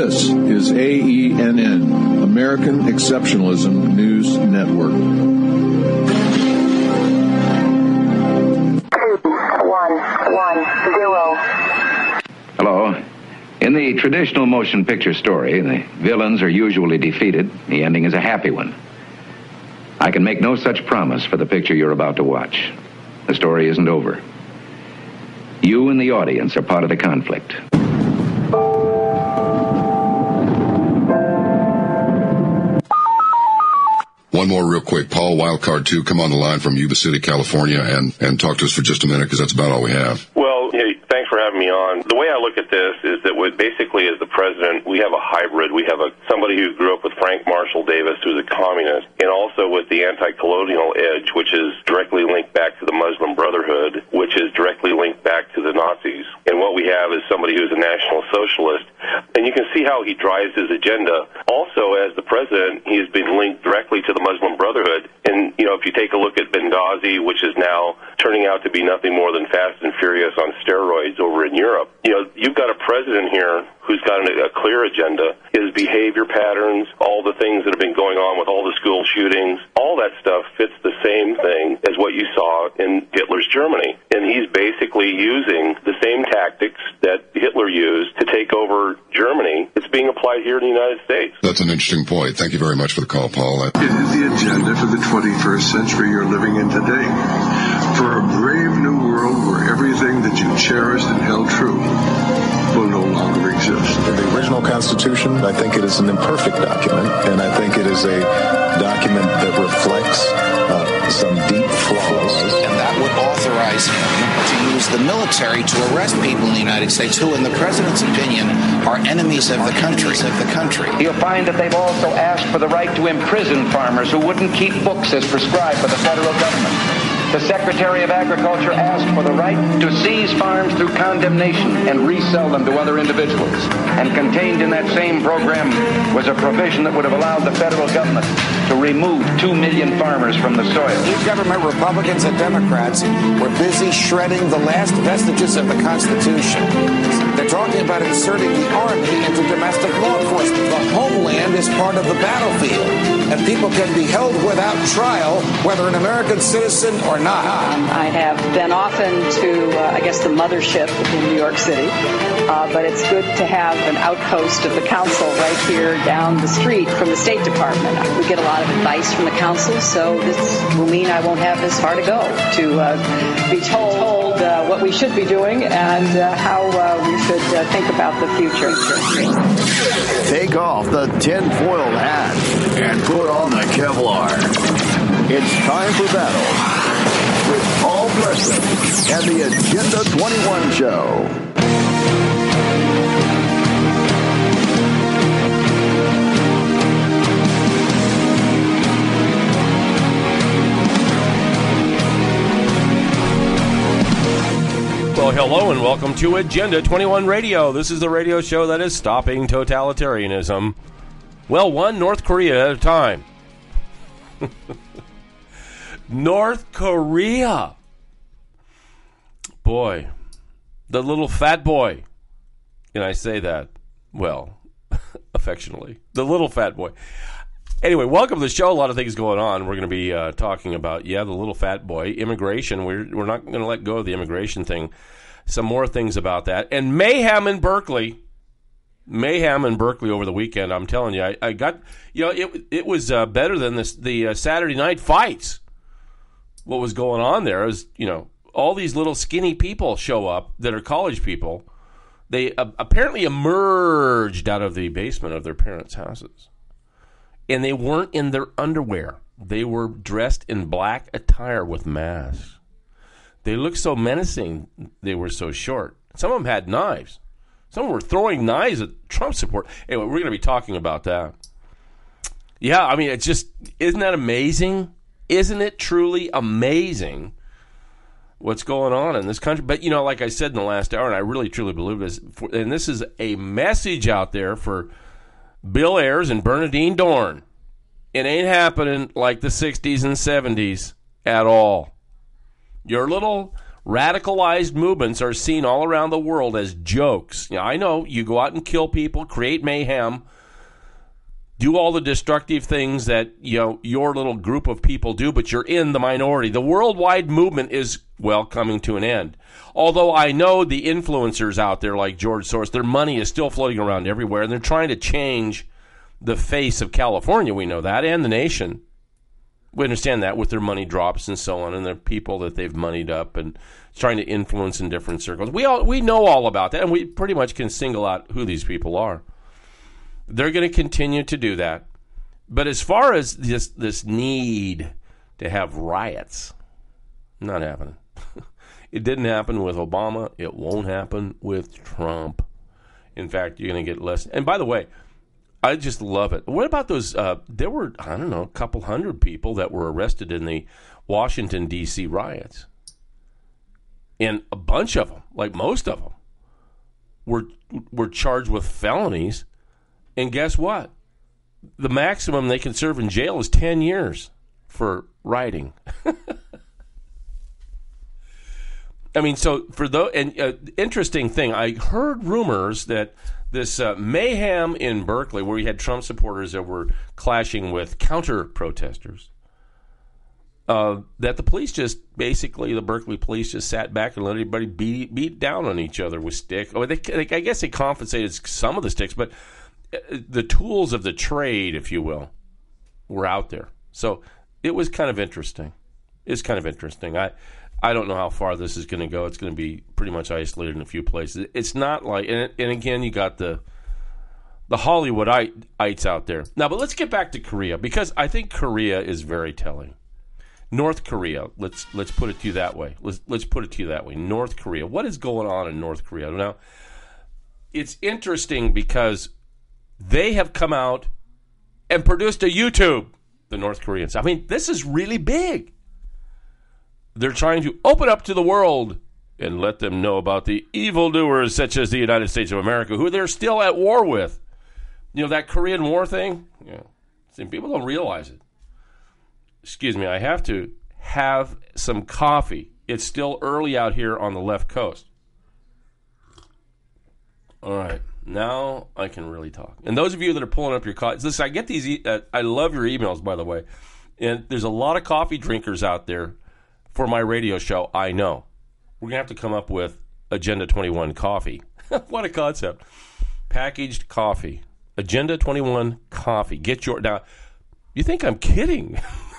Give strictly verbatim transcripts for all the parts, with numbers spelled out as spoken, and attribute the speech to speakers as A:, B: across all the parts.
A: This is A E N N, American Exceptionalism News Network.
B: Two, one, one, zero.
C: Hello. In the traditional motion picture story, the villains are usually defeated. The ending is a happy one. I can make no such promise for the picture you're about to watch. The story isn't over. You and the audience are part of the conflict.
D: One more real quick. Paul, Wildcard two, come on the line from Yuba City, California, and, and talk to us for just a minute, because that's about all we have.
E: Well, hey, thanks for having me on. The way I look at this is that with basically as the president, we have a hybrid. We have a somebody who grew up with Frank Marshall Davis, who's a communist, and also with the anti-colonial edge, which is directly linked back to the Muslim Brotherhood, which is directly linked back to the Nazis. And what we have is somebody who's a National Socialist. And you can see how he drives his agenda. Also, as the president, he has been linked directly to the Muslim Brotherhood. And, you know, if you take a look at Benghazi, which is now turning out to be nothing more than Fast and Furious on steroids over in Europe, you know, you've got a president here who's got a clear agenda. His behavior patterns, all the things that have been going on with all the school shootings, all that stuff fits the same thing as what you saw in Hitler's Germany. And he's basically using the same tactics that Hitler used to take over Germany. It's being applied here in the United States.
D: That's an interesting point. Thank you very much for the call, Paul.
F: It is the agenda for the twenty-first century you're living in today. For a brave new world where everything that you cherished and held true will no longer exist.
G: In the original Constitution, I think it is an imperfect document, and I think it is a document that reflects uh, some deep flaws.
H: And that would authorize him to use the military to arrest people in the United States who, in the president's opinion, are enemies of the country. Of the country.
I: You'll find that they've also asked for the right to imprison farmers who wouldn't keep books as prescribed by the federal government. The Secretary of Agriculture asked for the right to seize farms through condemnation and resell them to other individuals. And contained in that same program was a provision that would have allowed the federal government to remove two million farmers from the soil.
J: Each government, Republicans and Democrats, were busy shredding the last vestiges of the Constitution. They're talking about inserting the Army into domestic law enforcement. The homeland is part of the battlefield, and people can be held without trial, whether an American citizen or not.
K: Um, I have been often to, uh, I guess, the mothership in New York City, uh, but it's good to have an outpost of the council right here down the street from the State Department. We get a lot of advice from the council, so this will mean I won't have this far to go to uh, be told uh, what we should be doing and uh, how uh, we should uh, think about the future.
L: Take off the tinfoil hat and put on the Kevlar. It's time for battle with Paul Preston and the Agenda twenty-one Show.
M: Well, hello and welcome to Agenda twenty-one Radio. This is the radio show that is stopping totalitarianism. Well, one North Korea at a time. North Korea. Boy, the little fat boy. And I say that, well, affectionately. The little fat boy. Anyway, welcome to the show. A lot of things going on. We're going to be uh, talking about, yeah, the little fat boy, immigration. We're, we're not going to let go of the immigration thing. Some more things about that. And mayhem in Berkeley. Mayhem in Berkeley over the weekend. I'm telling you, I, I got, you know, it it was uh, better than this, the uh, Saturday night fights. What was going on there is, you know, all these little skinny people show up that are college people. They uh, apparently emerged out of the basement of their parents' houses. And they weren't in their underwear. They were dressed in black attire with masks. They looked so menacing. They were so short. Some of them had knives. Some were throwing knives at Trump support. Anyway, we're going to be talking about that. Yeah, I mean, it's just, isn't that amazing? Isn't it truly amazing what's going on in this country? But, you know, like I said in the last hour, and I really truly believe this, and this is a message out there for Bill Ayers and Bernadine Dorn. It ain't happening like the sixties and seventies at all. Your little Radicalized movements are seen all around the world as jokes. You know, I know you go out and kill people, create mayhem, do all the destructive things that, you know, your little group of people do, but you're in the minority. The worldwide movement is, well, coming to an end. Although I know the influencers out there like George Soros, their money is still floating around everywhere, and they're trying to change the face of California. We know that, and the nation. We understand that with their money drops and so on, and the people that they've moneyed up and trying to influence in different circles. We all we know all about that, and we pretty much can single out who these people are. They're going to continue to do that. But as far as this this need to have riots, not happening. It didn't happen with Obama. It won't happen with Trump. In fact, you're going to get less. And by the way, I just love it. What about those? Uh, there were, I don't know, a couple hundred people that were arrested in the Washington, D C riots. And a bunch of them, like most of them, were were charged with felonies. And guess what? The maximum they can serve in jail is ten years for rioting. I mean, so for the and uh, interesting thing, I heard rumors that this uh, mayhem in Berkeley, where you had Trump supporters that were clashing with counter-protesters, uh, that the police just, basically, the Berkeley police just sat back and let everybody beat, beat down on each other with sticks. Oh, they, they, I guess they compensated some of the sticks, but the tools of the trade, if you will, were out there. So it was kind of interesting. It's kind of interesting. I I don't know how far this is going to go. It's going to be pretty much isolated in a few places. It's not like, and, and again, you got the the Hollywoodites out there. Now, but let's get back to Korea, because I think Korea is very telling. North Korea, let's let's put it to you that way. Let's let's put it to you that way. North Korea. What is going on in North Korea? Now, it's interesting because they have come out and produced a YouTube, the North Koreans. I mean, this is really big. They're trying to open up to the world and let them know about the evildoers such as the United States of America, who they're still at war with. You know, that Korean War thing? Yeah. See, people don't realize it. Excuse me, I have to have some coffee. It's still early out here on the left coast. All right. Now I can really talk. And those of you that are pulling up your coffee, listen, I get these, e- uh, I love your emails, by the way. And there's a lot of coffee drinkers out there for my radio show, I know. We're going to have to come up with Agenda twenty-one coffee. What a concept. Packaged coffee. Agenda twenty-one coffee. Get your... Now, you think I'm kidding.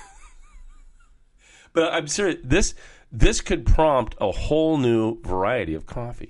M: But I'm serious. This, this could prompt a whole new variety of coffee.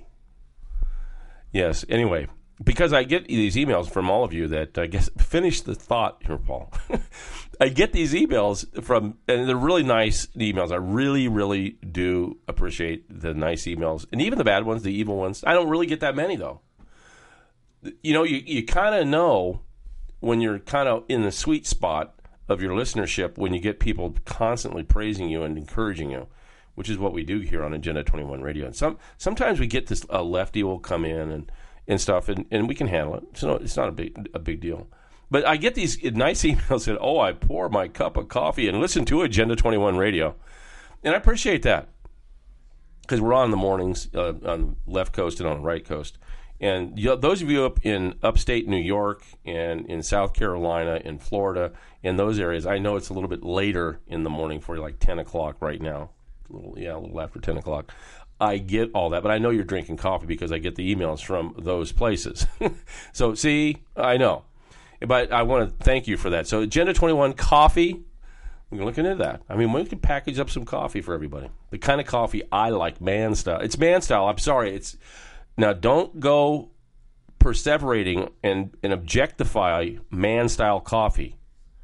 M: Yes, anyway, because I get these emails from all of you that, I guess, finish the thought here, Paul. I get these emails from, and they're really nice emails. I really, really do appreciate the nice emails. And even the bad ones, the evil ones. I don't really get that many, though. You know, you, you kind of know when you're kind of in the sweet spot of your listenership when you get people constantly praising you and encouraging you, which is what we do here on Agenda twenty-one Radio. And some sometimes we get this, a lefty will come in and, and stuff, and, and we can handle it. So it's not a big a big deal. But I get these nice emails that, oh, I pour my cup of coffee and listen to Agenda twenty-one Radio. And I appreciate that because we're on in the mornings uh, on the left coast and on the right coast. And you know, those of you up in upstate New York and in South Carolina and Florida, in those areas, I know it's a little bit later in the morning for you, like ten o'clock right now. A little, yeah, a little after ten o'clock. I get all that, but I know you're drinking coffee because I get the emails from those places. So, see, I know. But I want to thank you for that. So Agenda twenty-one coffee, we're looking into that. I mean, we can package up some coffee for everybody. The kind of coffee I like, man style. It's man style. I'm sorry. It's now don't go perseverating and, and objectify man style coffee.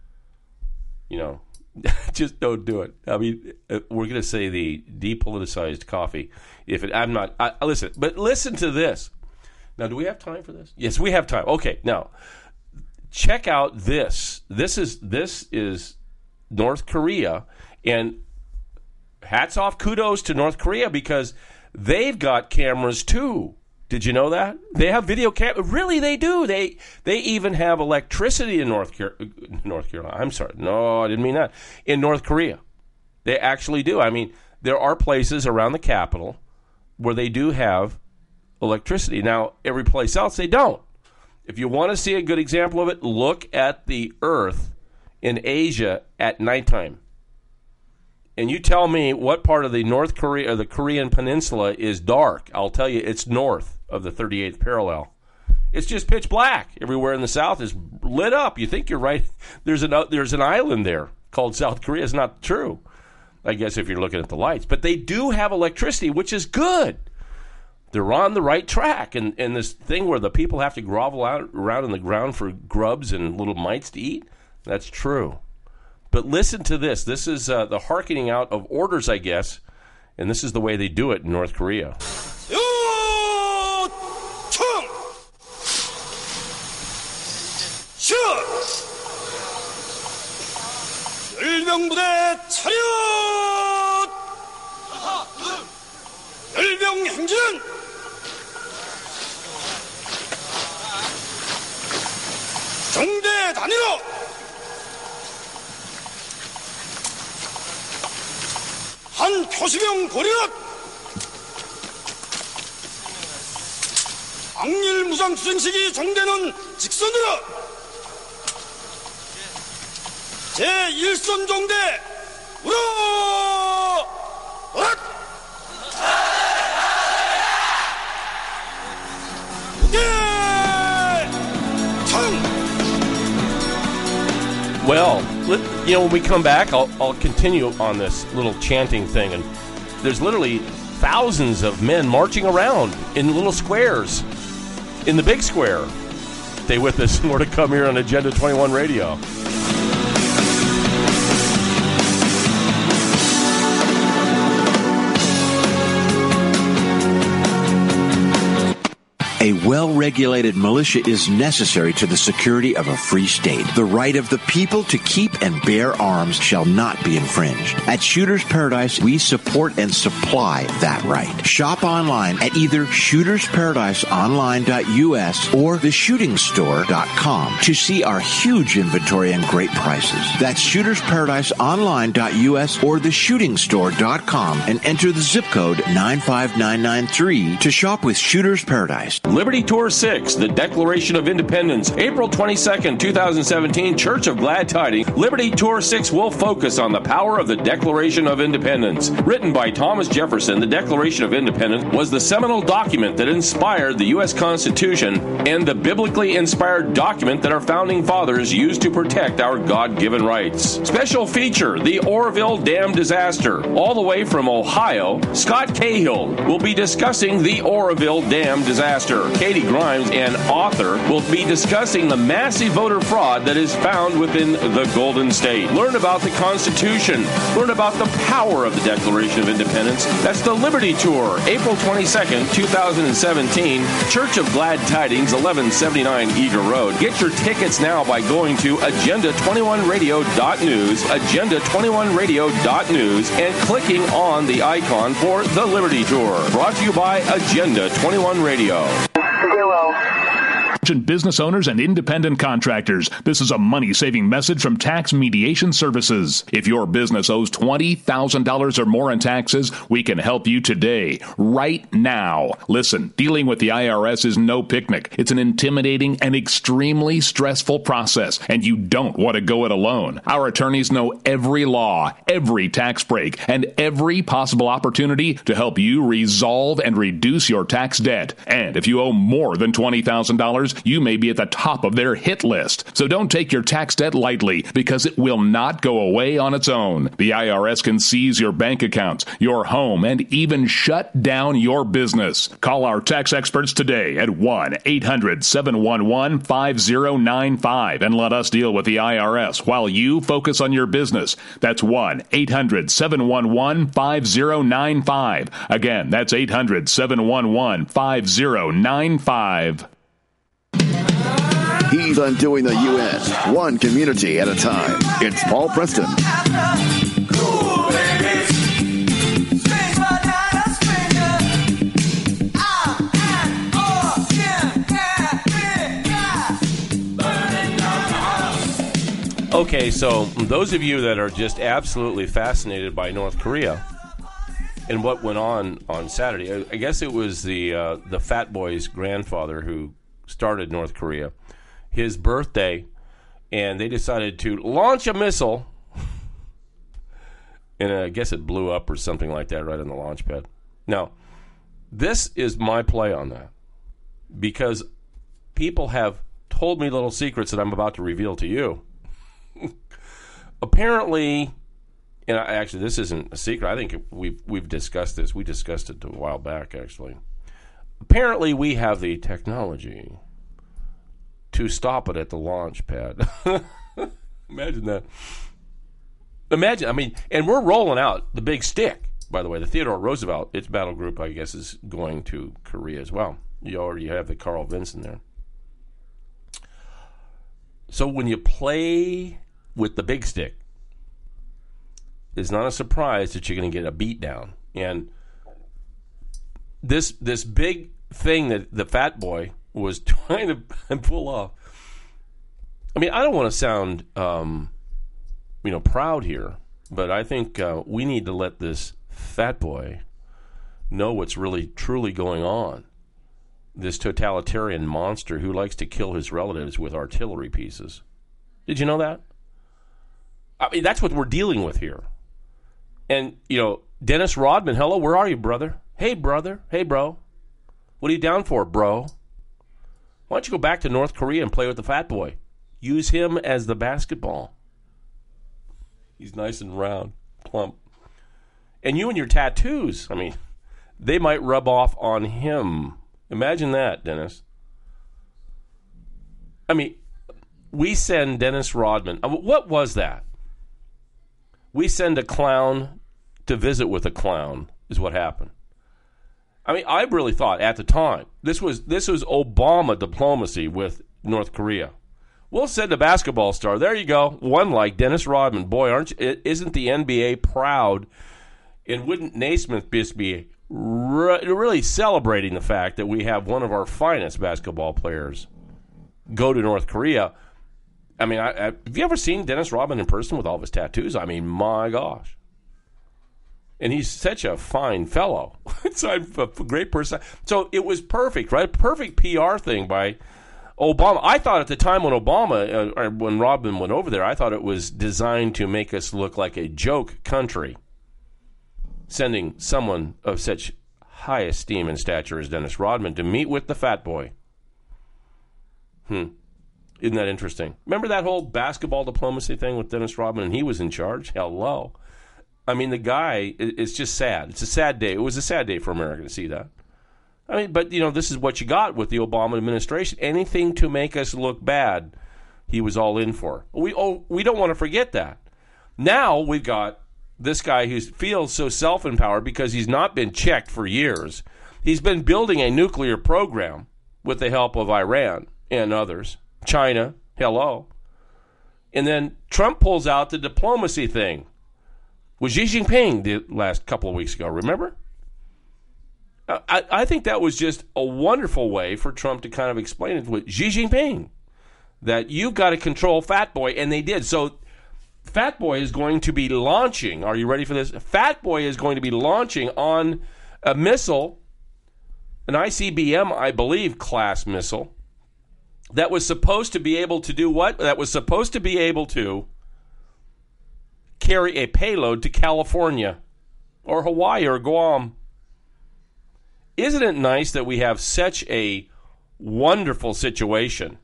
M: You know, just don't do it. I mean, we're going to say the depoliticized coffee. If it, I'm not. I, listen, but listen to this. Now, do we have time for this? Yes, we have time. Okay, now. Check out this. This is this is North Korea, and hats off, kudos to North Korea because they've got cameras too. Did you know that? They have video cameras. Really, they do. They they even have electricity in North Car- North Carolina. I'm sorry. No, I didn't mean that. In North Korea, they actually do. I mean, there are places around the Capitol where they do have electricity. Now, every place else, they don't. If you want to see a good example of it, look at the Earth in Asia at nighttime. And you tell me what part of the North Korea or the Korean Peninsula is dark. I'll tell you it's north of the thirty-eighth parallel. It's just pitch black. Everywhere in the south is lit up. You think you're right. There's an, there's an island there called South Korea. It's not true, I guess, if you're looking at the lights. But they do have electricity, which is good. They're on the right track. And, and this thing where the people have to grovel out around in the ground for grubs and little mites to eat, that's true. But listen to this. This is uh, the hearkening out of orders, I guess, and this is the way they do it in North Korea.
N: 요청! 슛! 열병부대 차렷! 열병 행진은 정대 단위로 한 표시병 고리넛 악릴 무장 수행식이 정되는 직선으로 제일 선 종대 우러 어라
M: Well, let, you know, when we come back, I'll, I'll continue on this little chanting thing. And there's literally thousands of men marching around in little squares in the big square. Stay with us. More to come here on Agenda twenty-one Radio.
O: A well-regulated militia is necessary to the security of a free state. The right of the people to keep and bear arms shall not be infringed. At Shooter's Paradise, we support and supply that right. Shop online at either shooters paradise online dot U S or the shooting store dot com to see our huge inventory and great prices. That's shooters paradise online dot U S or the shooting store dot com and enter the zip code nine five nine nine three to shop with Shooter's Paradise.
M: Liberty Tour six, the Declaration of Independence, April twenty-second, twenty seventeen, Church of Glad Tidings. Liberty Tour six will focus on the power of the Declaration of Independence. Written by Thomas Jefferson, the Declaration of Independence was the seminal document that inspired the U S Constitution and the biblically inspired document that our founding fathers used to protect our God-given rights. Special feature, the Oroville Dam disaster. All the way from Ohio, Scott Cahill will be discussing the Oroville Dam disaster. Katie Grimes, an author, will be discussing the massive voter fraud that is found within the Golden State. Learn about the Constitution. Learn about the power of the Declaration of Independence. That's the Liberty Tour, April twenty-second, twenty seventeen, Church of Glad Tidings, eleven seventy-nine Eager Road. Get your tickets now by going to agenda twenty-one radio dot news, agenda twenty-one radio dot news, and clicking on the icon for the Liberty Tour. Brought to you by Agenda twenty-one Radio.
B: Zero.
P: Business owners and independent contractors. This is a money-saving message from Tax Mediation Services. If your business owes twenty thousand dollars or more in taxes, we can help you today, right now. Listen, dealing with the I R S is no picnic. It's an intimidating and extremely stressful process, and you don't want to go it alone. Our attorneys know every law, every tax break, and every possible opportunity to help you resolve and reduce your tax debt. And if you owe more than twenty thousand dollars, you may be at the top of their hit list. So don't take your tax debt lightly, because it will not go away on its own. The I R S can seize your bank accounts, your home, and even shut down your business. Call our tax experts today at one eight hundred seven one one five zero nine five and let us deal with the I R S while you focus on your business. That's one eight hundred seven one one five zero nine five. Again, that's eight hundred seven one one five zero nine five.
L: He's undoing the U S, one community at a time. It's Paul Preston.
M: Okay, so those of you that are just absolutely fascinated by North Korea, and what went on on Saturday. I, I guess it was the uh, the Fat Boy's grandfather who started North Korea, his birthday, and they decided to launch a missile, and I guess it blew up or something like that right on the launch pad. Now, this is my play on that, because people have told me little secrets that I'm about to reveal to you. Apparently, and I, actually this isn't a secret, I think we've, we've discussed this. We discussed it a while back, actually. Apparently, we have the technology to stop it at the launch pad. Imagine that. Imagine, I mean, and we're rolling out the big stick, by the way. The Theodore Roosevelt, its battle group, I guess, is going to Korea as well. You already have the Carl Vinson there. So when you play with the big stick, it's not a surprise that you're going to get a beat down. And this this big thing that the Fat Boy was trying to pull off. I mean, I don't want to sound, um, you know, proud here, but I think uh, we need to let this Fat Boy know what's really truly going on. This totalitarian monster who likes to kill his relatives with artillery pieces. Did you know that? I mean, that's what we're dealing with here. And, you know, Dennis Rodman, hello, where are you, brother? Hey, brother. Hey, bro. What are you down for, bro? Why don't you go back to North Korea and play with the Fat Boy? Use him as the basketball. He's nice and round, plump. And you and your tattoos, I mean, they might rub off on him. Imagine that, Dennis. I mean, we send Dennis Rodman. What was that? We send a clown to visit with a clown, is what happened. I mean, I really thought at the time, this was this was Obama diplomacy with North Korea. We'll send a basketball star. There you go. One like Dennis Rodman. Boy, aren't you, isn't the N B A proud? And wouldn't Naismith just be really celebrating the fact that we have one of our finest basketball players go to North Korea? I mean, I, I, have you ever seen Dennis Rodman in person with all of his tattoos? I mean, my gosh. And he's such a fine fellow. It's a great person. So it was perfect, right? Perfect P R thing by Obama. I thought at the time when Obama, uh, or when Rodman went over there, I thought it was designed to make us look like a joke country, sending someone of such high esteem and stature as Dennis Rodman to meet with the Fat Boy. Hmm. Isn't that interesting? Remember that whole basketball diplomacy thing with Dennis Rodman, and he was in charge? Hello. I mean, the guy, it's just sad. It's a sad day. It was a sad day for America to see that. I mean, but, you know, this is what you got with the Obama administration. Anything to make us look bad, he was all in for. We oh, we don't want to forget that. Now we've got this guy who feels so self-empowered because he's not been checked for years. He's been building a nuclear program with the help of Iran and others. China, hello. And then Trump pulls out the diplomacy thing with Xi Jinping the last couple of weeks ago, remember? I, I think that was just a wonderful way for Trump to kind of explain it with Xi Jinping, that you've got to control Fat Boy, and they did. So Fat Boy is going to be launching, are you ready for this? Fat Boy is going to be launching on a missile, an I C B M, I believe, class missile, that was supposed to be able to do what? That was supposed to be able to carry a payload to California or Hawaii or Guam. Isn't it nice that we have such a wonderful situation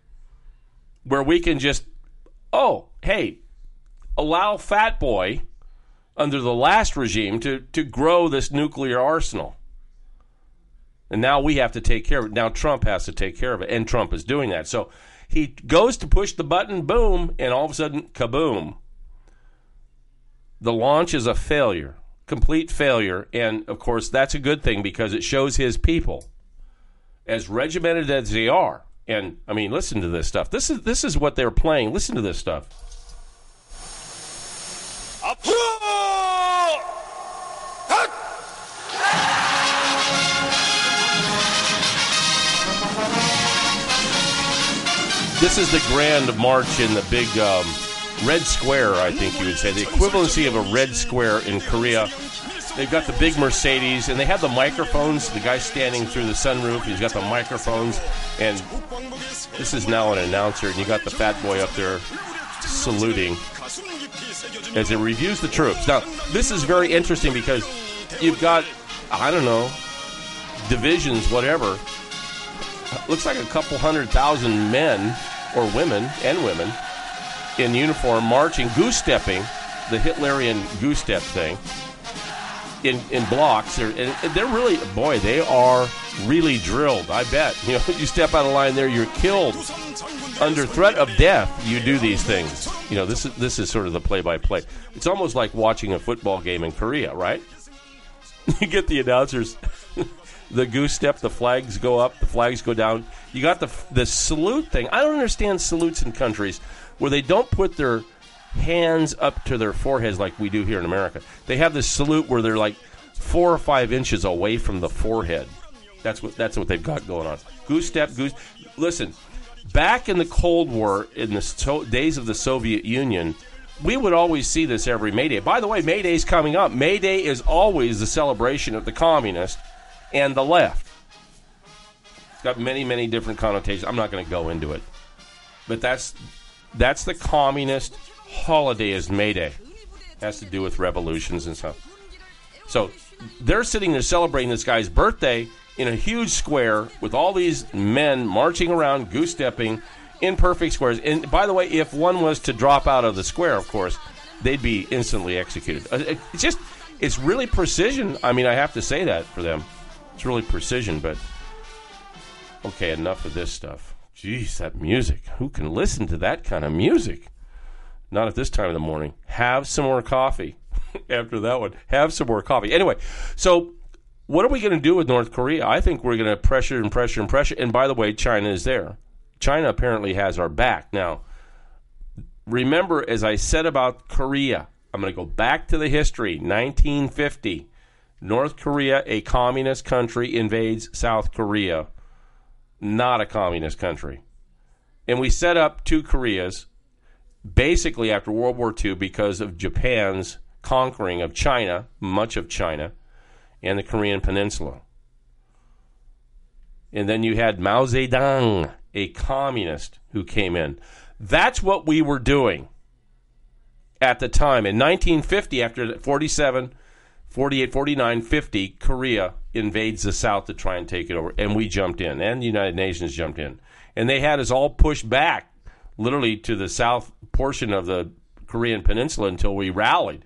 M: where we can just, oh, hey, allow Fat Boy under the last regime to, to grow this nuclear arsenal. And now we have to take care of it. Now Trump has to take care of it, and Trump is doing that. So he goes to push the button, boom, and all of a sudden, kaboom. The launch is a failure, complete failure, and, of course, that's a good thing because it shows his people, as regimented as they are. And, I mean, listen to this stuff. This is this is what they're playing. Listen to this stuff. This is the grand march in the big um, Red Square, I think you would say. The equivalency of a Red Square in Korea. they've got the big Mercedes, and they have the microphones. The guy standing through the sunroof, he's got the microphones, and this is now an announcer, and you got the fat boy up there saluting as it reviews the troops. Now, this is very interesting because you've got, I don't know, divisions, whatever. Looks like a couple hundred thousand men or women and women in uniform marching, goose-stepping, the Hitlerian goose-step thing, in, in blocks. They're, and they're really, boy, they are really drilled, I bet. You know, you step out of line there, you're killed. Under threat of death, you do these things. You know, this is this is sort of the play-by-play. It's almost like watching a football game in Korea, right? You get the announcers, the goose step, the flags go up, the flags go down. You got the the salute thing. I don't understand salutes in countries where they don't put their hands up to their foreheads like we do here in America. They have this salute where they're like four or five inches away from the forehead. That's what that's what they've got going on. Goose step, goose. Listen, back in the Cold War, in the so- days of the Soviet Union, we would always see this every May Day. By the way, May Day's coming up. May Day is always the celebration of the communists and the left. It's got many, many different connotations. I'm not going to go into it. But that's that's the communist holiday is May Day. It has to do with revolutions and stuff. So they're sitting there celebrating this guy's birthday in a huge square with all these men marching around, goose-stepping, in perfect squares. And by the way, if one was to drop out of the square, of course, they'd be instantly executed. It's just, it's really precision. I mean, I have to say that for them. It's really precision, but okay, enough of this stuff. Jeez, that music. Who can listen to that kind of music? Not at this time of the morning. Have some more coffee. After that one, have some more coffee. Anyway, so what are we going to do with North Korea? I think we're going to pressure and pressure and pressure. And by the way, China is there. China apparently has our back. Now, remember, as I said about Korea, I'm going to go back to the history. nineteen fifty, North Korea, a communist country, invades South Korea, not a communist country. And we set up two Koreas basically after World War Two because of Japan's conquering of China, much of China, and the Korean Peninsula. And then you had Mao Zedong, a communist, who came in. That's what we were doing at the time. In nineteen fifty, after forty-seven, forty-eight, forty-nine, fifty, Korea invades the South to try and take it over. And we jumped in, and the United Nations jumped in. And they had us all pushed back, literally to the south portion of the Korean Peninsula until we rallied.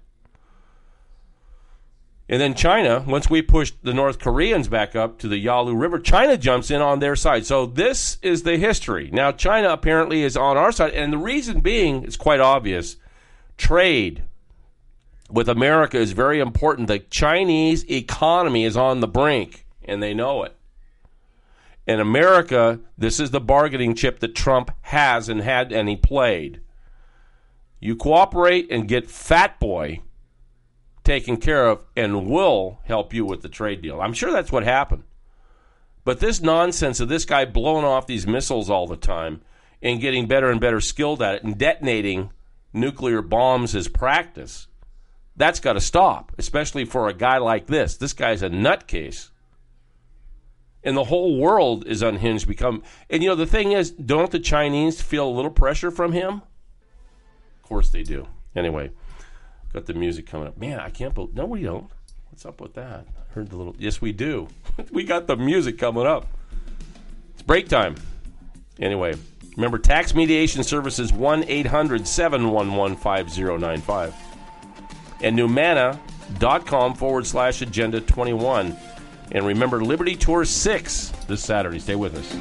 M: And then China, once we pushed the North Koreans back up to the Yalu River, China jumps in on their side. So this is the history. Now, China apparently is on our side. And the reason being, it's quite obvious, trade with America is very important. The Chinese economy is on the brink, and they know it. And America, this is the bargaining chip that Trump has and had, and he played. You cooperate and get Fat Boy taken care of, and we'll help you with the trade deal. I'm sure that's what happened. But this nonsense of this guy blowing off these missiles all the time and getting better and better skilled at it and detonating nuclear bombs as practice, that's got to stop, especially for a guy like this. This guy's a nutcase. And the whole world is unhinged. Become, and you know, the thing is, don't the Chinese feel a little pressure from him? Of course they do. Anyway, got the music coming up. Man, I can't believe... No, we don't. What's up with that? I heard the little... Yes, we do. We got the music coming up. It's break time. Anyway, remember, Tax Mediation Services, one eight hundred seven one one five zero nine five. And Numana.com forward slash agenda 21. And remember, Liberty Tour six this Saturday. Stay with us.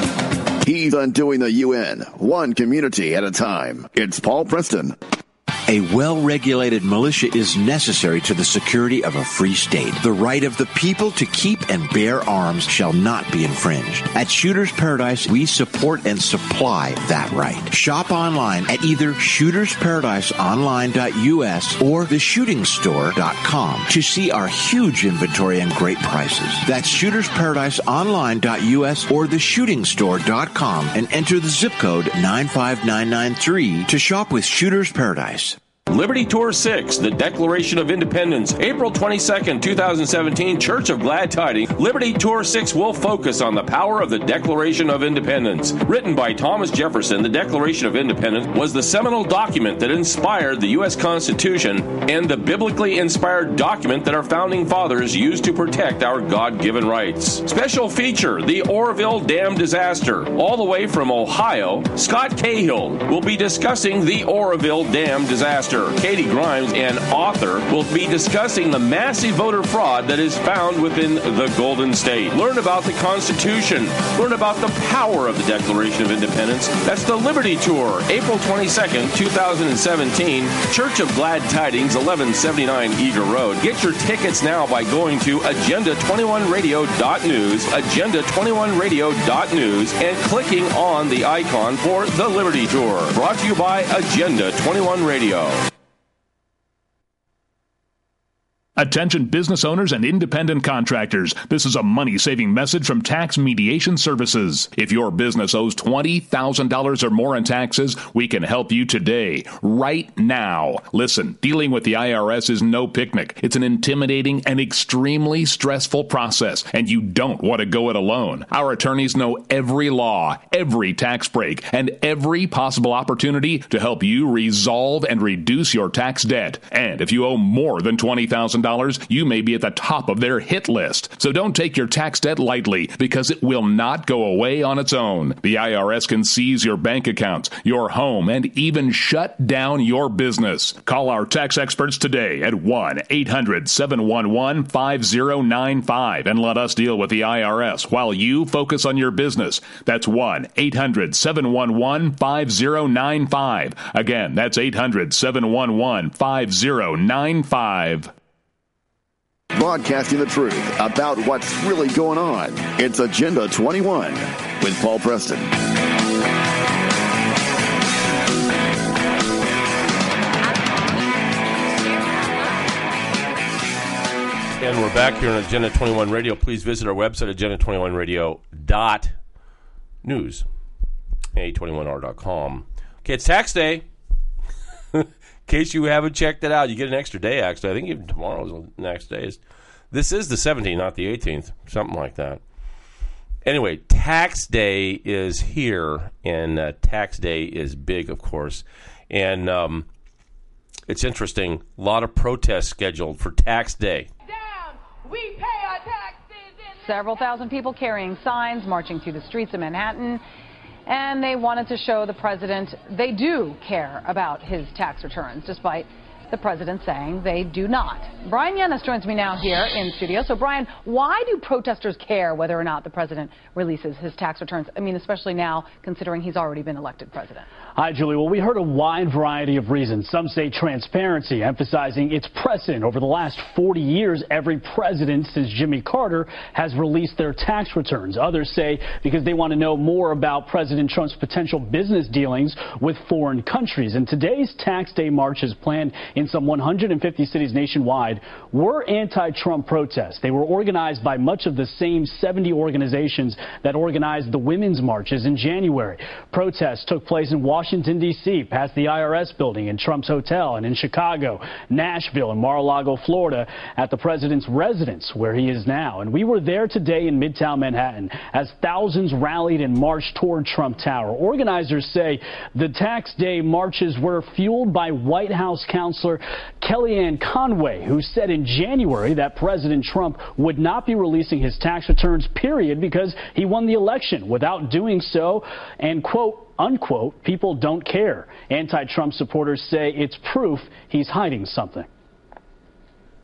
L: He's undoing the U N, one community at a time. It's Paul Preston.
O: A well-regulated militia is necessary to the security of a free state. The right of the people to keep and bear arms shall not be infringed. At Shooter's Paradise, we support and supply that right. Shop online at either shooters paradise online dot U S or the shooting store dot com to see our huge inventory and great prices. That's shooters paradise online dot U S or the shooting store dot com and enter the zip code nine five nine nine three to shop with Shooter's Paradise.
M: Liberty Tour six, the Declaration of Independence, April twenty-second, twenty seventeen, Church of Glad Tidings. Liberty Tour six will focus on the power of the Declaration of Independence. Written by Thomas Jefferson, the Declaration of Independence was the seminal document that inspired the U S Constitution and the biblically inspired document that our founding fathers used to protect our God-given rights. Special feature, the Oroville Dam disaster. All the way from Ohio, Scott Cahill will be discussing the Oroville Dam disaster. Katie Grimes, an author, will be discussing the massive voter fraud that is found within the Golden State. Learn about the Constitution. Learn about the power of the Declaration of Independence. That's the Liberty Tour, April twenty-second, twenty seventeen, Church of Glad Tidings, eleven seventy-nine Eager Road. Get your tickets now by going to agenda twenty-one radio dot news, agenda twenty-one radio dot news, and clicking on the icon for the Liberty Tour. Brought to you by Agenda twenty-one Radio.
P: Attention business owners and independent contractors. This is a money-saving message from Tax Mediation Services. If your business owes twenty thousand dollars or more in taxes, we can help you today, right now. Listen, dealing with the I R S is no picnic. It's an intimidating and extremely stressful process, and you don't want to go it alone. Our attorneys know every law, every tax break, and every possible opportunity to help you resolve and reduce your tax debt. And if you owe more than twenty thousand dollars, you may be at the top of their hit list. So don't take your tax debt lightly, because it will not go away on its own. The I R S can seize your bank accounts, your home, and even shut down your business. Call our tax experts today at one eight hundred seven one one five zero nine five and let us deal with the I R S while you focus on your business. That's one eight hundred seven one one five zero nine five. Again, that's eight hundred seven one one five zero nine five.
L: Broadcasting the truth about what's really going on. It's Agenda twenty-one with Paul Preston.
M: And we're back here on Agenda twenty-one Radio. Please visit our website, agenda twenty-one radio dot news, A twenty-one R dot com. Okay, it's tax day. In case you haven't checked it out, you get an extra day, actually. I think even tomorrow's the next day. This is the seventeenth, not the eighteenth. Something like that. Anyway, tax day is here, and uh, tax day is big, of course. And um, it's interesting. A lot of protests scheduled for tax day.
Q: Down. We pay our taxes. Several thousand people carrying signs, marching through the streets of Manhattan. And they wanted to show the president they do care about his tax returns, despite the president saying they do not. Brian Yennis joins me now here in studio. So, Brian, why do protesters care whether or not the president releases his tax returns? I mean, especially now, considering he's already been elected president.
R: Hi, Julie. Well, we heard a wide variety of reasons. Some say transparency, emphasizing its precedent. Over the last forty years, every president since Jimmy Carter has released their tax returns. Others say because they want to know more about President Trump's potential business dealings with foreign countries. And today's Tax Day march is planned in some one hundred fifty cities nationwide were anti-Trump protests. They were organized by much of the same seventy organizations that organized the women's marches in January. Protests took place in Washington, D C, past the I R S building, in Trump's hotel, and in Chicago, Nashville, and Mar-a-Lago, Florida, at the president's residence, where he is now. And we were there today in Midtown Manhattan as thousands rallied and marched toward Trump Tower. Organizers say the Tax Day marches were fueled by White House counselor Kellyanne Conway, who said in January that President Trump would not be releasing his tax returns, period, because he won the election. Without doing so, and quote, unquote, people don't care. Anti-Trump supporters say it's proof he's hiding something.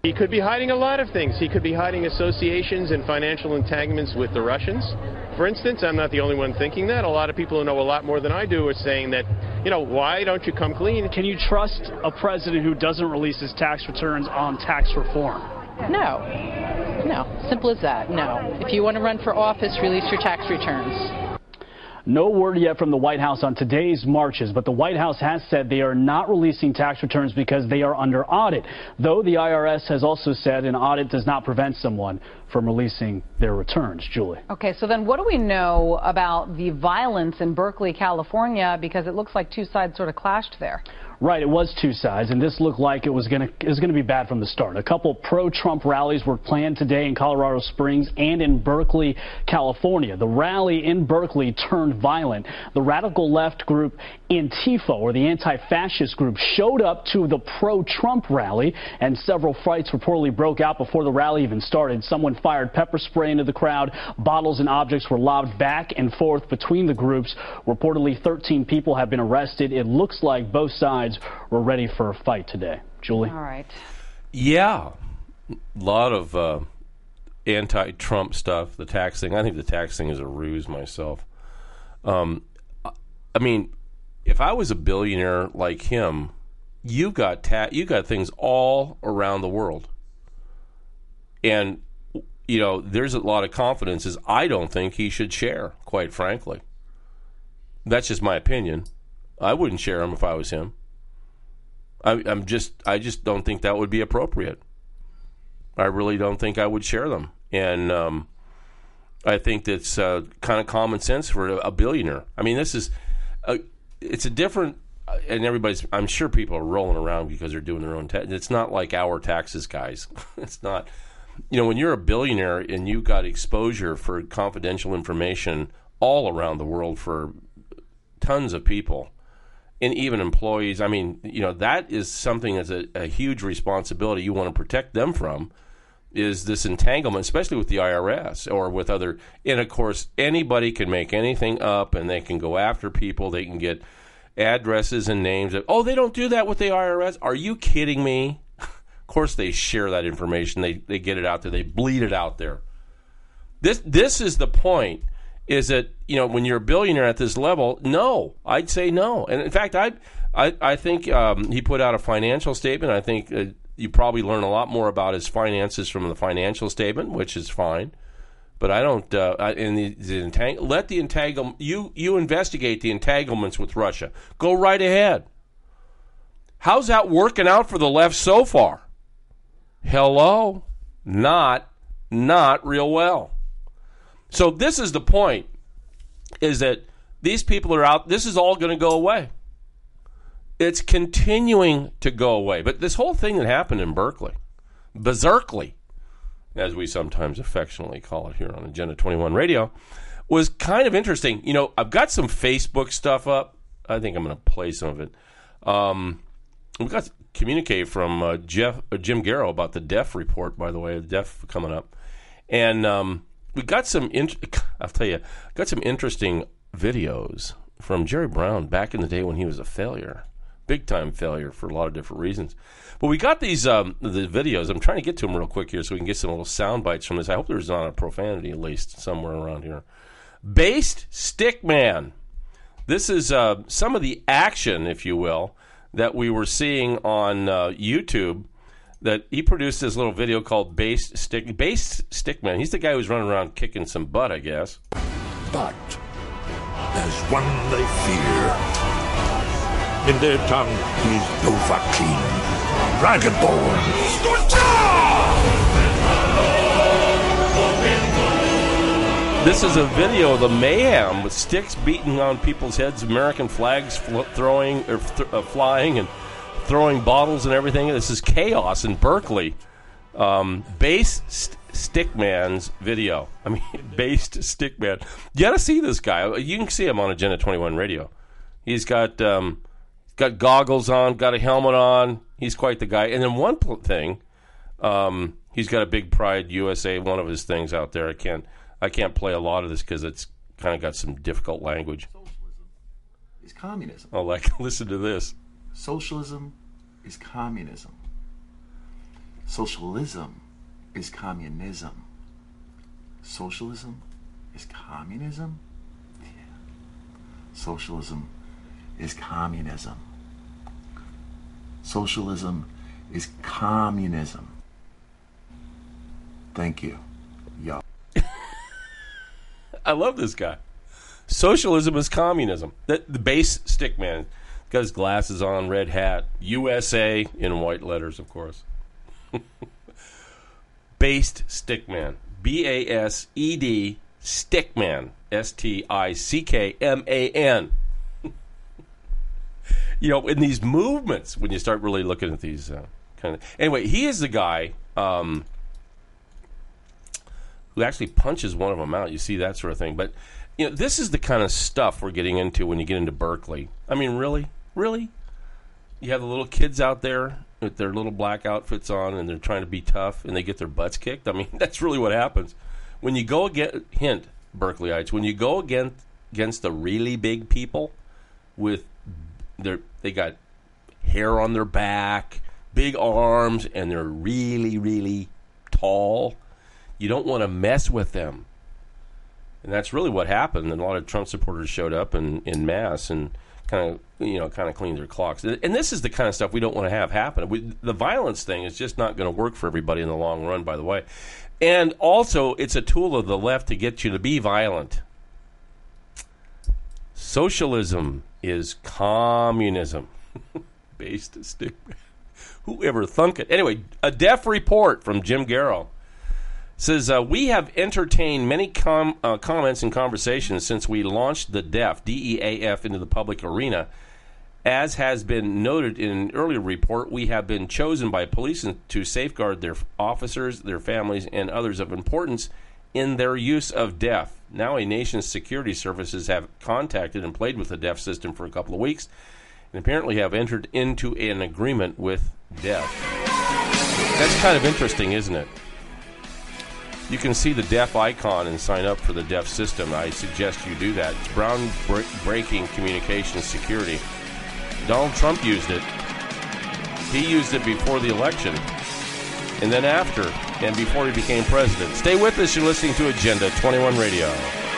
S: He could be hiding a lot of things. He could be hiding associations and financial entanglements with the Russians. For instance, I'm not the only one thinking that. A lot of people who know a lot more than I do are saying that, you know, why don't you come clean?
R: Can you trust a president who doesn't release his tax returns on tax reform?
T: No. No. Simple as that. No. If you want to run for office, release your tax returns.
R: No word yet from the White House on today's marches, but the White House has said they are not releasing tax returns because they are under audit, though the I R S has also said an audit does not prevent someone from releasing their returns. Julie.
Q: Okay, so then what do we know about the violence in Berkeley, California, because it looks like two sides sort of clashed there?
R: Right, it was two sides, and this looked like it was going to it was going to be bad from the start. A couple pro-Trump rallies were planned today in Colorado Springs and in Berkeley, California. The rally in Berkeley turned violent. The radical left group Antifa, or the anti-fascist group, showed up to the pro-Trump rally, and several fights reportedly broke out before the rally even started. Someone fired pepper spray into the crowd. Bottles and objects were lobbed back and forth between the groups. Reportedly, thirteen people have been arrested. It looks like both sides were ready for a fight today. Julie?
Q: All right.
M: Yeah. A lot of uh, anti-Trump stuff, the tax thing. I think the tax thing is a ruse myself. Um, I mean, if I was a billionaire like him, you got ta- you got things all around the world. And, you know, there's a lot of confidences I don't think he should share, quite frankly. That's just my opinion. I wouldn't share them if I was him. I, I'm just, I just don't think that would be appropriate. I really don't think I would share them, and um, I think that's uh, kind of common sense for a, a billionaire. I mean, this is, a, it's a different, and everybody's, I'm sure people are rolling around because they're doing their own tax. It's not like our taxes, guys. It's not, you know, when you're a billionaire and you got exposure for confidential information all around the world for tons of people. And even employees, I mean, you know, that is something that's a, a huge responsibility you want to protect them from, is this entanglement, especially with the I R S or with other. And, of course, anybody can make anything up, and they can go after people. They can get addresses and names. Of, oh, they don't do that with the I R S? Are you kidding me? Of course they share that information. They they get it out there. They bleed it out there. This This is the point. Is that, you know, when you're a billionaire at this level, no, I'd say no. And in fact, I I, I think um, he put out a financial statement. I think uh, you probably learn a lot more about his finances from the financial statement, which is fine. But I don't. Uh, I, in the, the entang- let the entangle you you investigate the entanglements with Russia. Go right ahead. How's that working out for the left so far? Hello, not not real well. So this is the point, is that these people are out. This is all going to go away. It's continuing to go away. But this whole thing that happened in Berkeley, Berkeley, as we sometimes affectionately call it here on Agenda twenty-one Radio, was kind of interesting. You know, I've got some Facebook stuff up. I think I'm going to play some of it. Um, we've got to communicate from uh, Jeff, uh, Jim Garrow about the DEF report, by the way, the DEF coming up. And um, we got some, in- I'll tell you, got some interesting videos from Jerry Brown back in the day when he was a failure. Big time failure for a lot of different reasons. But we got these um, the videos. I'm trying to get to them real quick here so we can get some little sound bites from this. I hope there's not a profanity at least somewhere around here. Based Stickman. This is uh, some of the action, if you will, that we were seeing on uh, YouTube. That he produced this little video called Based Stick Based Stickman. He's the guy who's running around kicking some butt, I guess.
U: But there's one they fear. In their tongue, he's Dovahkiin, Dragonborn.
M: This is a video of the mayhem with sticks beating on people's heads, American flags fl- throwing or th- uh, flying, and throwing bottles and everything. This is chaos in Berkeley. Um, Based St- Stickman's video. I mean, Based Stickman. You got to see this guy. You can see him on Agenda twenty-one Radio. He's got um, got goggles on, got a helmet on. He's quite the guy. And then one pl- thing, um, he's got a big Pride U S A, one of his things out there. I can't, I can't play a lot of this because it's kind of got some difficult language.
V: Socialism is communism.
M: Oh, like, listen to this.
V: Socialism is communism. Socialism is communism. Socialism is communism? Yeah. Socialism is communism. Socialism is communism. Thank you. Yo.
M: I love this guy. Socialism is communism. The, the base stick man. Got his glasses on, red hat. U S A in white letters, of course. Based stickman. B A S E D stickman. S T I C K M A N. You know, in these movements, when you start really looking at these uh, kind of... Anyway, he is the guy um, who actually punches one of them out. You see that sort of thing. But, you know, this is the kind of stuff we're getting into when you get into Berkeley. I mean, really? Really? You have the little kids out there with their little black outfits on, and they're trying to be tough, and they get their butts kicked. I mean, that's really what happens. When you go against... Hint, Berkeleyites. When you go against, against the really big people with... They're, they got hair on their back, big arms, and they're really, really tall. You don't want to mess with them. And that's really what happened. And a lot of Trump supporters showed up in, in mass and kind of, you know, kind of cleaned their clocks. And this is the kind of stuff we don't want to have happen. We, the violence thing is just not going to work for everybody in the long run, by the way. And also, it's a tool of the left to get you to be violent. Socialism is communism. Based stick. Whoever thunk it? Anyway, a deaf report from Jim Garrow says, uh, we have entertained many com- uh, comments and conversations since we launched the D E F, D E A F, into the public arena. As has been noted in an earlier report, we have been chosen by police to safeguard their officers, their families, and others of importance in their use of D E F. Now a nation's security services have contacted and played with the D E F system for a couple of weeks and apparently have entered into an agreement with D E F. That's kind of interesting, isn't it? You can see the D E F icon and sign up for the D E F system. I suggest you do that. It's groundbreaking communications security. Donald Trump used it. He used it before the election. And then after, and before he became president. Stay with us. You're listening to Agenda twenty-one Radio.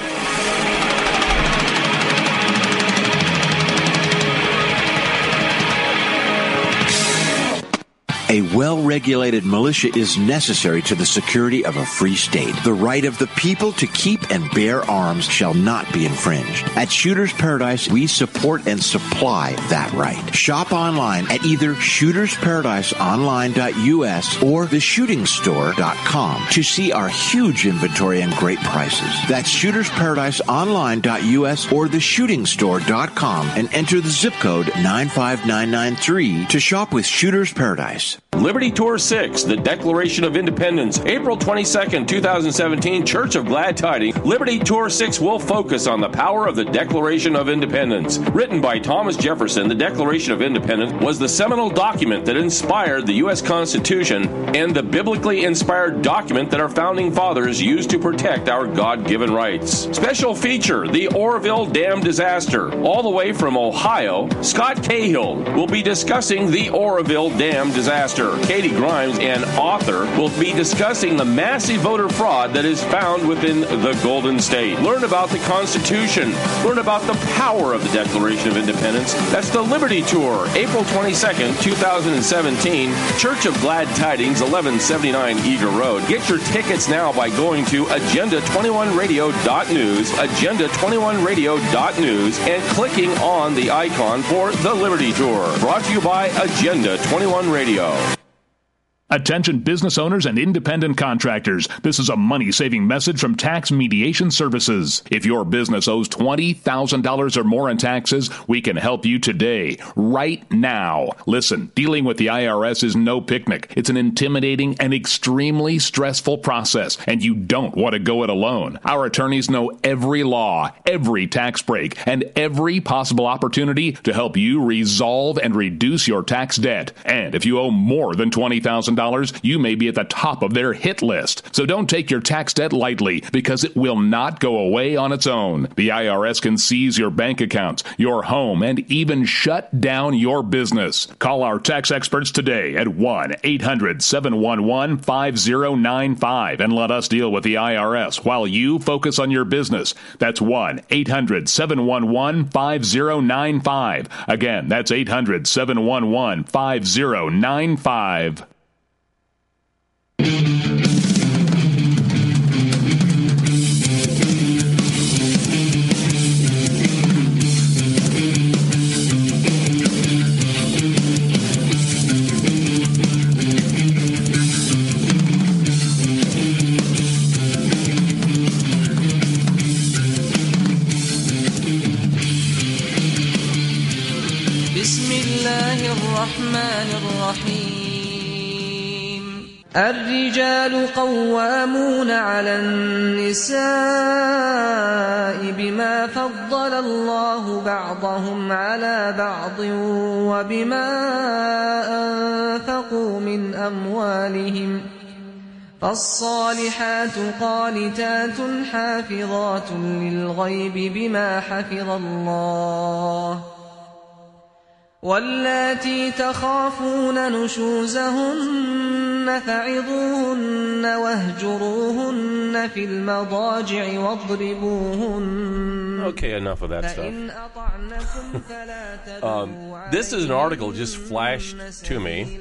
O: A well-regulated militia is necessary to the security of a free state. The right of the people to keep and bear arms shall not be infringed. At Shooters Paradise, we support and supply that right. Shop online at either shooters paradise online dot U S or the shooting store dot com to see our huge inventory and great prices. That's shooters paradise online dot U S or the shooting store dot com and enter the zip code nine five nine nine three to shop with Shooters Paradise.
M: Liberty Tour six, the Declaration of Independence, April twenty-second, twenty seventeen, Church of Glad Tidings. Liberty Tour six will focus on the power of the Declaration of Independence. Written by Thomas Jefferson, the Declaration of Independence was the seminal document that inspired the U S Constitution and the biblically inspired document that our founding fathers used to protect our God-given rights. Special feature, the Oroville Dam disaster. All the way from Ohio, Scott Cahill will be discussing the Oroville Dam disaster. Katie Grimes, an author, will be discussing the massive voter fraud that is found within the Golden State. Learn about the Constitution. Learn about the power of the Declaration of Independence. That's the Liberty Tour, April twenty-second, twenty seventeen, Church of Glad Tidings, eleven seventy-nine Eager Road. Get your tickets now by going to agenda twenty-one radio dot news, agenda twenty-one radio dot news, and clicking on the icon for the Liberty Tour. Brought to you by Agenda twenty-one Radio.
P: Attention business owners and independent contractors. This is a money-saving message from Tax Mediation Services. If your business owes twenty thousand dollars or more in taxes, we can help you today, right now. Listen, dealing with the I R S is no picnic. It's an intimidating and extremely stressful process, and you don't want to go it alone. Our attorneys know every law, every tax break, and every possible opportunity to help you resolve and reduce your tax debt. And if you owe more than twenty thousand dollars, you may be at the top of their hit list. So don't take your tax debt lightly, because it will not go away on its own. The I R S can seize your bank accounts, your home, and even shut down your business. Call our tax experts today at one eight hundred seven one one five zero nine five and let us deal with the I R S while you focus on your business. That's one eight hundred seven one one five zero nine five. Again, that's eight hundred seven one one five zero nine five.
A: الرحمن الرحيم الرجال قوامون على النساء بما فضل الله بعضهم على بعض وبما أنفقوا من أموالهم فالصالحات قانتات حافظات للغيب بما حفظ الله واللاتي تخافون نشوزهن فعظوهن واهجروهن في المضاجع واضربوهن.
M: Okay, enough of that stuff. um, this is an article just flashed to me.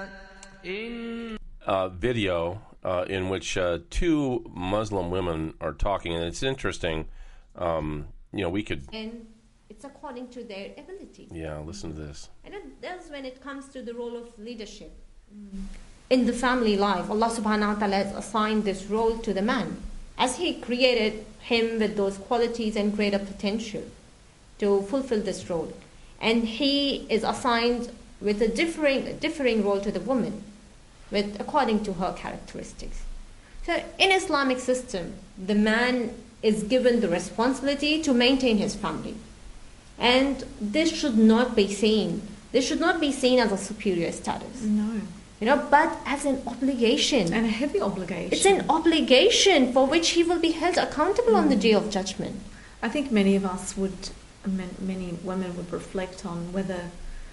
M: Uh, video uh, in which uh, two Muslim women are talking, and it's interesting. Um, you know, we could.
C: And it's according to their ability.
M: Yeah, listen to this.
C: And that's when it comes to the role of leadership. Mm. In the family life, Allah subhanahu wa ta'ala has assigned this role to the man, as He created him with those qualities and greater potential to fulfill this role. And He is assigned with a differing, differing role to the woman, with according to her characteristics. So in Islamic system, the man is given the responsibility to maintain his family. And this should not be seen. This should not be seen as a superior status.
W: No.
C: You know, but as an obligation.
W: And a heavy obligation.
C: It's an obligation for which he will be held accountable mm. on the Day of Judgment.
W: I think many of us would, many women would reflect on whether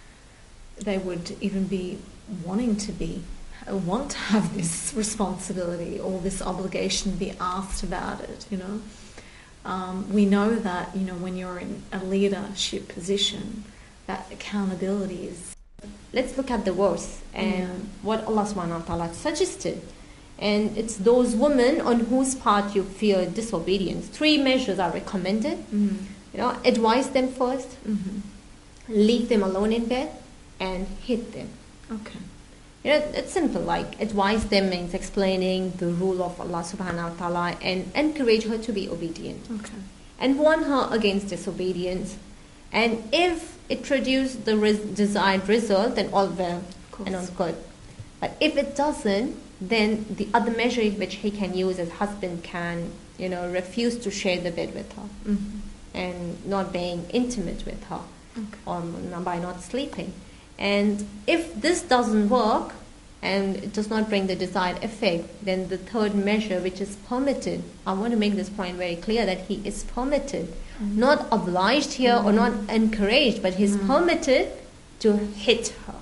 W: they would even be wanting to be, want to have this responsibility or this obligation, be asked about it, you know. Um, we know that, you know, when you're in a leadership position, that accountability is...
C: Let's look at the verse and yeah. what Allah subhanahu wa ta'ala suggested. And it's those women on whose part you fear disobedience. Three measures are recommended.
W: Mm-hmm.
C: You know, advise them first,
W: mm-hmm.
C: leave them alone in bed, and hit them.
W: Okay.
C: You know, it's simple, like advise them means explaining the rule of Allah subhanahu wa ta'ala and encourage her to be obedient.
W: Okay.
C: And warn her against disobedience. And if it produced the res- desired result, then all well and all good. But if it doesn't, then the other measure which he can use as husband can, you know, refuse to share the bed with her.
W: Mm-hmm.
C: And not being intimate with her.
W: Okay.
C: Or by not sleeping. And if this doesn't work and it does not bring the desired effect, then the third measure, which is permitted, I want to make this point very clear that he is permitted, mm-hmm. not obliged here mm-hmm. or not encouraged, but he's mm-hmm. permitted to hit her.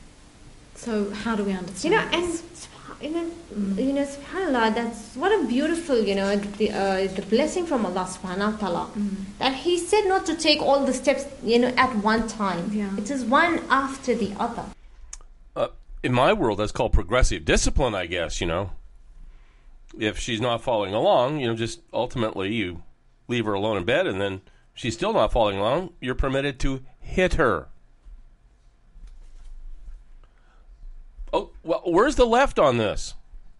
W: So how do we understand
C: You know,
W: this?
C: and you know, mm-hmm. you know, subhanAllah, that's what a beautiful, you know, the, uh, the blessing from Allah subhanahu wa ta'ala.
W: Mm-hmm.
C: That He said not to take all the steps, you know, at one time.
W: Yeah.
C: It is one after the other.
M: Uh, in my world, that's called progressive discipline, I guess, you know. If she's not following along, you know, just ultimately you leave her alone in bed, and then she's still not following along, you're permitted to hit her. Oh, well, where's the left on this?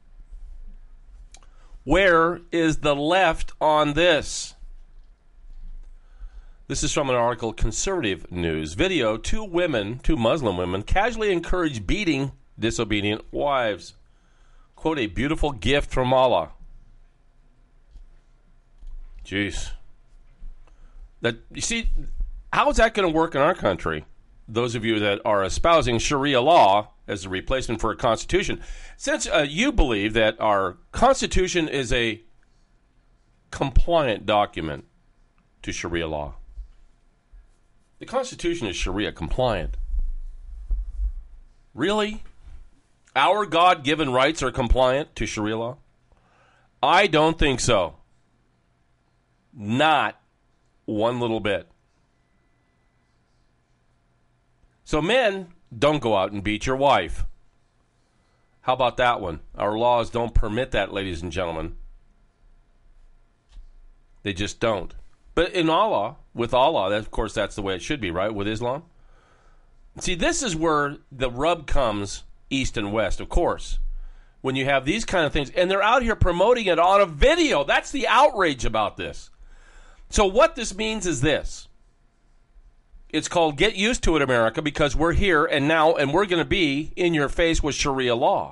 M: Where is the left on this? This is from an article, Conservative News. Video, two women, two Muslim women, casually encourage beating disobedient wives. Quote, a beautiful gift from Allah. Jeez. That, you see, how is that going to work in our country? those of you that are espousing Sharia law as a replacement for a constitution, since uh, you believe that our constitution is a compliant document to Sharia law, the Constitution is Sharia compliant. Really? Our God-given rights are compliant to Sharia law? I don't think so. Not one little bit. So men, don't go out and beat your wife. How about that one? Our laws don't permit that, ladies and gentlemen. They just don't. But in Allah, with Allah, that, of course, that's the way it should be, right? With Islam. See, this is where the rub comes east and west, of course. When you have these kind of things, and they're out here promoting it on a video. That's the outrage about this. So what this means is this. It's called Get Used to It, America, because we're here and now, and we're going to be in your face with Sharia law.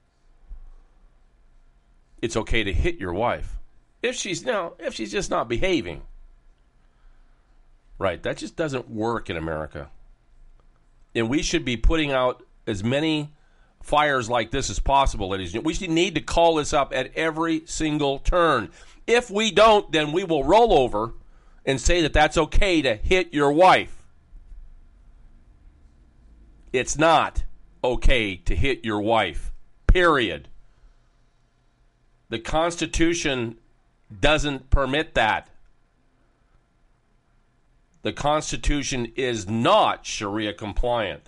M: It's okay to hit your wife if she's you know, if she's just not behaving. Right, that just doesn't work in America. And we should be putting out as many fires like this as possible, ladies and gentlemen. We need to call this up at every single turn. If we don't, then we will roll over and say that that's okay to hit your wife. It's not okay to hit your wife, period. The Constitution doesn't permit that. The Constitution is not Sharia compliant.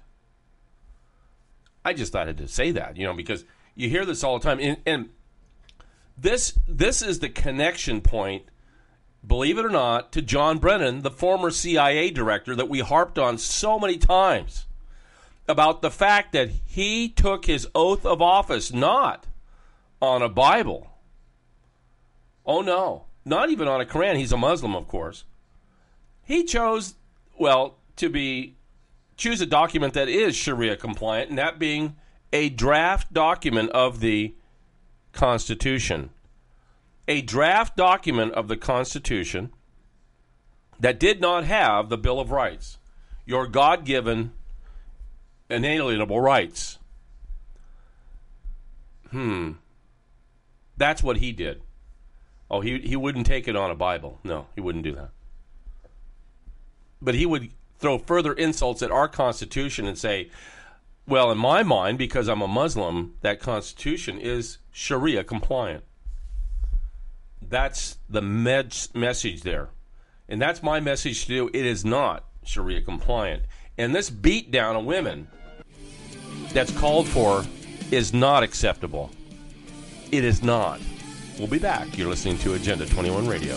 M: I just thought I had to say that, you know, because you hear this all the time. And, and this this is the connection point, believe it or not, to John Brennan, the former C I A director that we harped on so many times about the fact that he took his oath of office not on a Bible. Oh, no. Not even on a Quran. He's a Muslim, of course. He chose, well, to be choose a document that is Sharia compliant, and that being a draft document of the Constitution. A draft document of the Constitution that did not have the Bill of Rights, your God-given inalienable rights. Hmm. That's what he did. Oh, he he wouldn't take it on a Bible. No, he wouldn't do that. But he would throw further insults at our Constitution and say, well, in my mind, because I'm a Muslim, that Constitution is Sharia compliant. That's the med- message there. And that's my message to you. It is not Sharia compliant. And this beat down of women that's called for is not acceptable. It is not. We'll be back. You're listening to Agenda twenty-one Radio.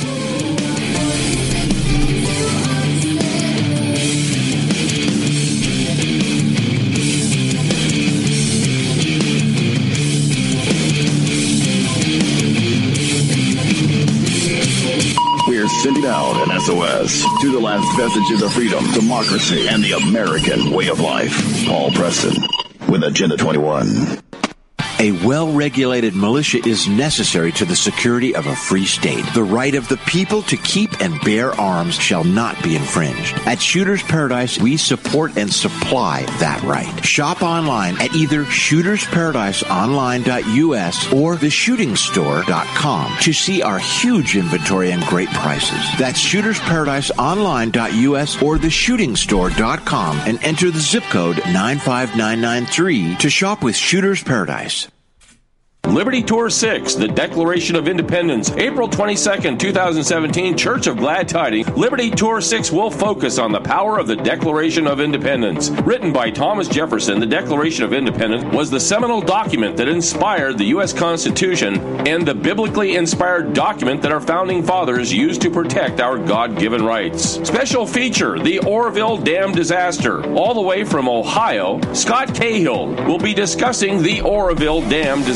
L: We're sending out an S O S to the last vestiges of freedom, democracy, and the American way of life. Paul Preston with Agenda twenty-one.
O: A well-regulated militia is necessary to the security of a free state. The right of the people to keep and bear arms shall not be infringed. At Shooters Paradise, we support and supply that right. Shop online at either shooters paradise online dot U S or the shooting store dot com to see our huge inventory and great prices. That's shooters paradise online dot U S or the shooting store dot com and enter the zip code nine five nine nine three to shop with Shooters Paradise.
M: Liberty Tour six, the Declaration of Independence, April twenty-second, twenty seventeen, Church of Glad Tidings. Liberty Tour six will focus on the power of the Declaration of Independence. Written by Thomas Jefferson, the Declaration of Independence was the seminal document that inspired the U S Constitution and the biblically inspired document that our founding fathers used to protect our God-given rights. Special feature, the Oroville Dam disaster. All the way from Ohio, Scott Cahill will be discussing the Oroville Dam disaster.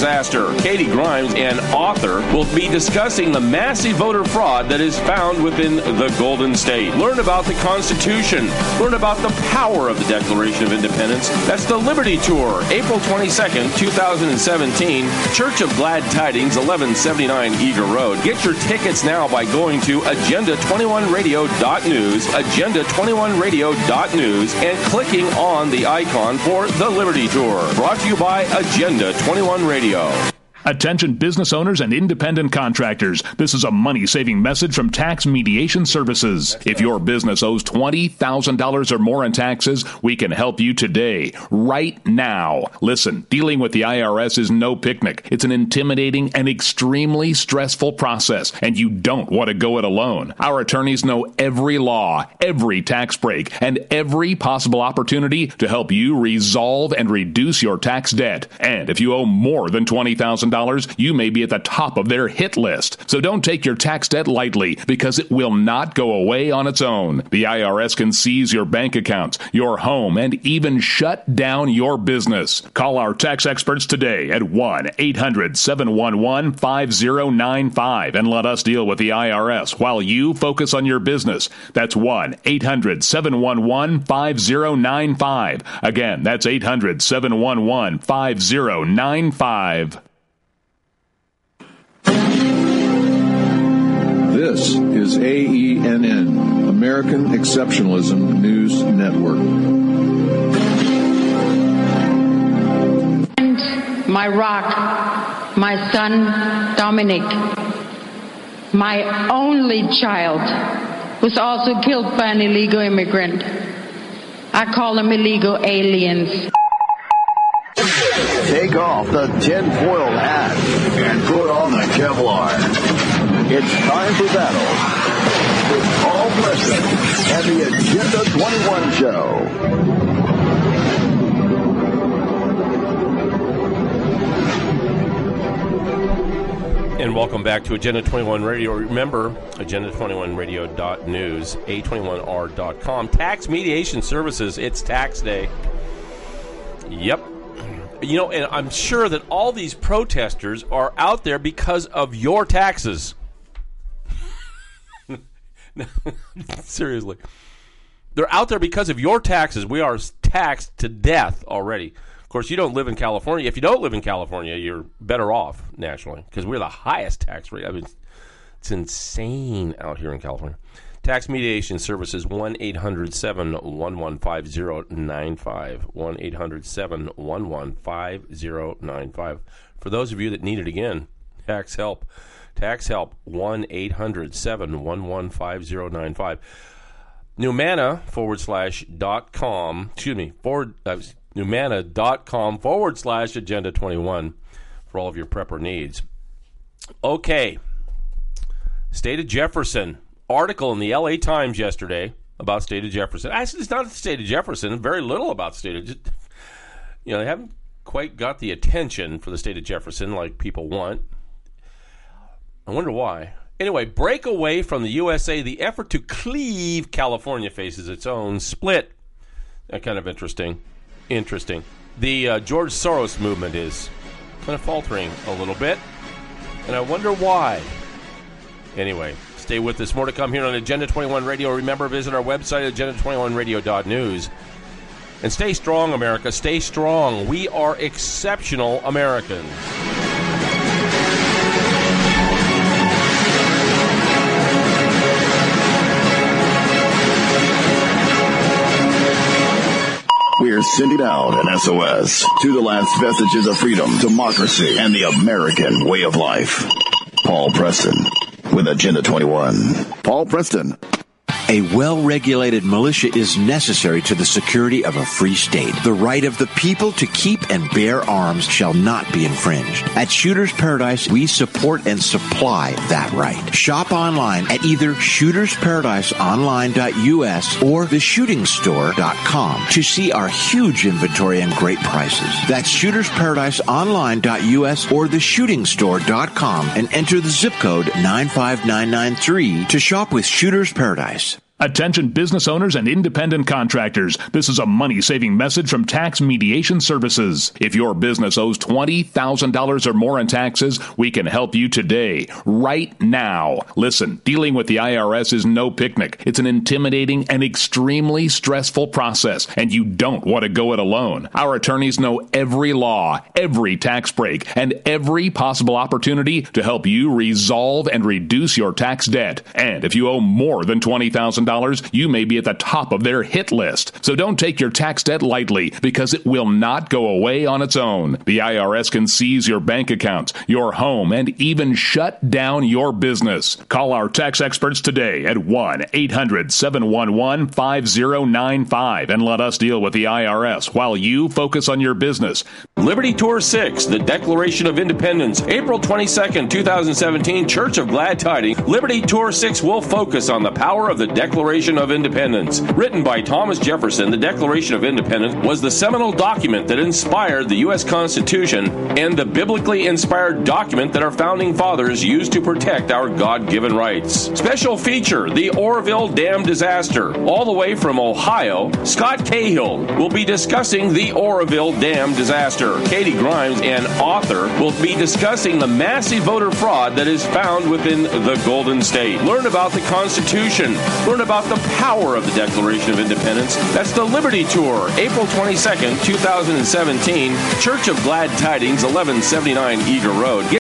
M: Senator Katie Grimes and author, will be discussing the massive voter fraud that is found within the Golden State. Learn about the Constitution. Learn about the power of the Declaration of Independence. That's the Liberty Tour, April twenty-second, twenty seventeen, Church of Glad Tidings, eleven seventy-nine Eager Road. Get your tickets now by going to agenda twenty-one radio dot news, agenda twenty-one radio dot news, and clicking on the icon for the Liberty Tour. Brought to you by Agenda twenty-one Radio.
P: Attention business owners and independent contractors. This is a money-saving message from Tax Mediation Services. If your business owes twenty thousand dollars or more in taxes, we can help you today, right now. Listen, dealing with the I R S is no picnic. It's an intimidating and extremely stressful process, and you don't want to go it alone. Our attorneys know every law, every tax break, and every possible opportunity to help you resolve and reduce your tax debt. And if you owe more than twenty thousand dollars, you may be at the top of their hit list. So don't take your tax debt lightly, because it will not go away on its own. The I R S can seize your bank accounts, your home, and even shut down your business. Call our tax experts today at one eight hundred seven one one five zero nine five and let us deal with the I R S while you focus on your business. That's one eight hundred seven one one five zero nine five. Again, that's eight hundred seven one one five zero nine five.
D: This is A E N N, American Exceptionalism News Network.
E: And my rock, my son Dominic, my only child, was also killed by an illegal immigrant. I call them illegal aliens.
L: Take off the tinfoil hat and put on the Kevlar. It's time for battle with Paul Preston and the Agenda twenty-one Show.
M: And welcome back to Agenda twenty-one Radio. Remember, agenda twenty-one radio dot news, A twenty-one R dot com. Tax Mediation Services, it's tax day. Yep. You know, and I'm sure that all these protesters are out there because of your taxes. Seriously. They're out there because of your taxes. We are taxed to death already. Of course, you don't live in California. If you don't live in California, you're better off nationally, because we're the highest tax rate. I mean, it's insane out here in California. Tax Mediation Services, one eight hundred seven one one five zero nine five, one eight hundred seven one one five zero nine five. For those of you that need it again, tax help. Tax help, one eight hundred seven one one five zero nine five. Numana forward slash dot com, excuse me, forward, uh, Numana.com forward slash Agenda twenty-one for all of your prepper needs. Okay. State of Jefferson. Article in the L A Times yesterday about State of Jefferson. Actually, it's not the State of Jefferson. Very little about State of Jefferson. You know, they haven't quite got the attention for the State of Jefferson like people want. I wonder why. Anyway, break away from the U S A. The effort to cleave California faces its own split. Uh, kind of interesting. Interesting. The uh, George Soros movement is kind of faltering a little bit, and I wonder why. Anyway, stay with us. More to come here on Agenda twenty-one Radio. Remember, visit our website, agenda twenty-one radio dot news. And stay strong, America. Stay strong. We are exceptional Americans.
L: We're sending out an S O S to the last vestiges of freedom, democracy, and the American way of life. Paul Preston with Agenda twenty-one. Paul Preston.
O: A well-regulated militia is necessary to the security of a free state. The right of the people to keep and bear arms shall not be infringed. At Shooters Paradise, we support and supply that right. Shop online at either shooters paradise online dot U S or the shooting store dot com to see our huge inventory and great prices. That's shooters paradise online dot U S or the shooting store dot com and enter the zip code nine five nine nine three to shop with Shooters Paradise.
P: Attention business owners and independent contractors. This is a money-saving message from Tax Mediation Services. If your business owes twenty thousand dollars or more in taxes, we can help you today, right now. Listen, dealing with the I R S is no picnic. It's an intimidating and extremely stressful process, and you don't want to go it alone. Our attorneys know every law, every tax break, and every possible opportunity to help you resolve and reduce your tax debt. And if you owe more than twenty thousand dollars, you may be at the top of their hit list. So don't take your tax debt lightly, because it will not go away on its own. The I R S can seize your bank accounts, your home, and even shut down your business. Call our tax experts today at one eight hundred seven one one five zero nine five and let us deal with the I R S while you focus on your business.
M: Liberty Tour six, the Declaration of Independence, April twenty-second, twenty seventeen, Church of Glad Tidings. Liberty Tour six will focus on the power of the Declaration of Independence. Written by Thomas Jefferson, the Declaration of Independence was the seminal document that inspired the U S Constitution and the biblically inspired document that our founding fathers used to protect our God-given rights. Special feature, the Oroville Dam disaster. All the way from Ohio, Scott Cahill will be discussing the Oroville Dam disaster. Katie Grimes, an author, will be discussing the massive voter fraud that is found within the Golden State. Learn about the Constitution. Learn about the power of the Declaration of Independence. That's the Liberty Tour, April twenty-second, twenty seventeen, Church of Glad Tidings, eleven seventy-nine Eager Road. Get